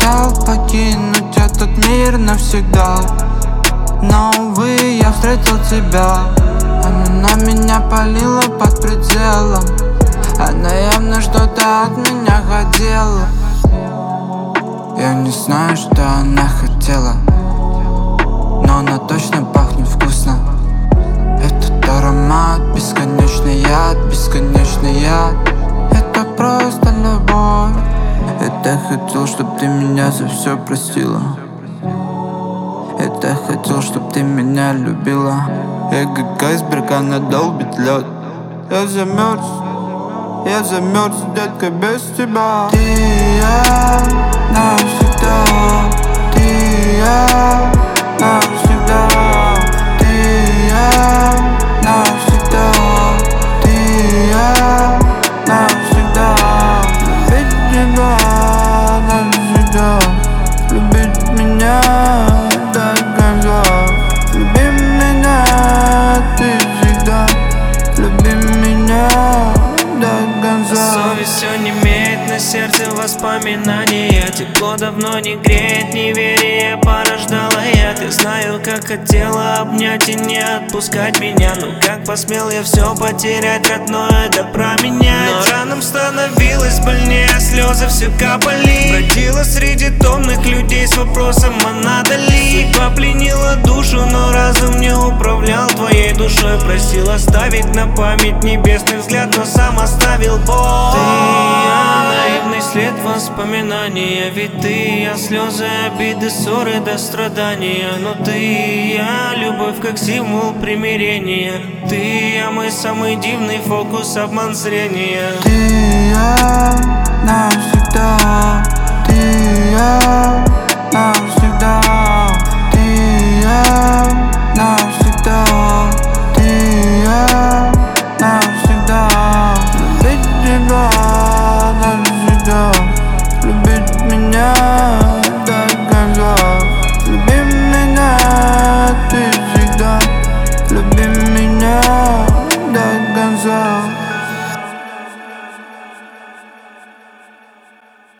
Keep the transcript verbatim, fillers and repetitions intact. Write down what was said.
хотел покинуть этот мир навсегда, но, увы, я встретил тебя. Она меня палила под пределом, она явно что-то от меня хотела. Я не знаю, что она хотела, но она точно пахнет вкусно. Этот аромат, бесконечный яд, бесконечный яд. Это просто любовь. Я так хотел, чтоб ты меня за все простила. Я так хотел, чтоб ты меня любила. Я как айсберг, она долбит лед. Я замерз, я замерз, детка, без тебя. Ты и я навсегда, ты и я навсегда, ты и я навсегда, ты и я навсегда. Любить тебя навсегда, любить меня до конца. Люби меня ты всегда, люби меня до конца. Совесть все не имеет, на сердце воспоминания. Тепло давно не греет, неверие порождало яд. Я знаю, как хотела обнять и не отпускать меня, но как посмел я все потерять, родное да променять. Но ранам становилось больнее, слезы все капали. Бродила среди томных людей с вопросом, а надо ли. Судьба пленила душу, но разум не управлял твоей душой. Просил оставить на память небесный взгляд, но сам оставил боль. Ты и я, наивный след воспоминания. Ведь ты и я, слезы, обиды, ссоры до страдания. Но ты и я, любовь как символ примирения. Ты и я, мой самый дивный фокус, обман зрения. Ты и я навсегда, ты и я навсегда.